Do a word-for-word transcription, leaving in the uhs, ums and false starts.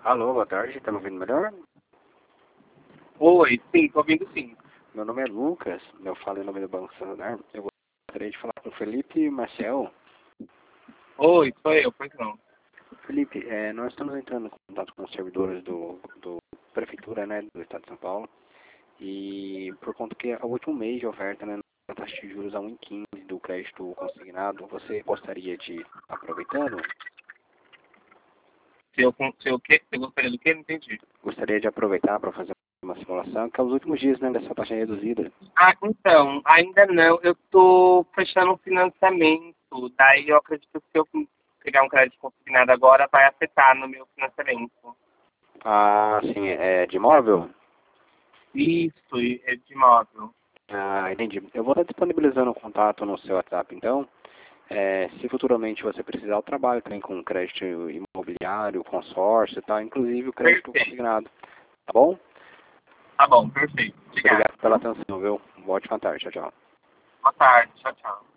Alô, boa tarde, tá me ouvindo melhor? Oi, sim, tô ouvindo sim. Meu nome é Lucas, eu falo em nome do Banco Santander. Eu gostaria de falar com o Felipe Marcel. Oi, sou eu, pois não. Felipe, é, nós estamos entrando em contato com os servidores do, do Prefeitura, né, do Estado de São Paulo, e por conta que é o último mês de oferta, né, a taxa de juros a um vírgula quinze do crédito consignado, você gostaria de, aproveitando, Se eu, se eu, que, se eu gostaria do que? Não entendi. gostaria de aproveitar para fazer uma simulação, que é os últimos dias, né, dessa taxa reduzida. Ah, então, ainda não. Eu tô fechando um financiamento. Daí eu acredito que se eu pegar um crédito consignado agora, vai afetar no meu financiamento. Ah, sim, é de imóvel? Isso, e- é de imóvel. Ah, entendi. Eu vou estar disponibilizando o contato no seu WhatsApp, então. É, se futuramente você precisar, eu trabalho também com crédito imobiliário, consórcio, tá? Inclusive o crédito Perfeito. consignado. Tá bom? Tá bom, perfeito. Obrigado. Obrigado pela atenção, viu? Boa ótima tarde. Tchau, tchau. Boa tarde. Tchau, tchau.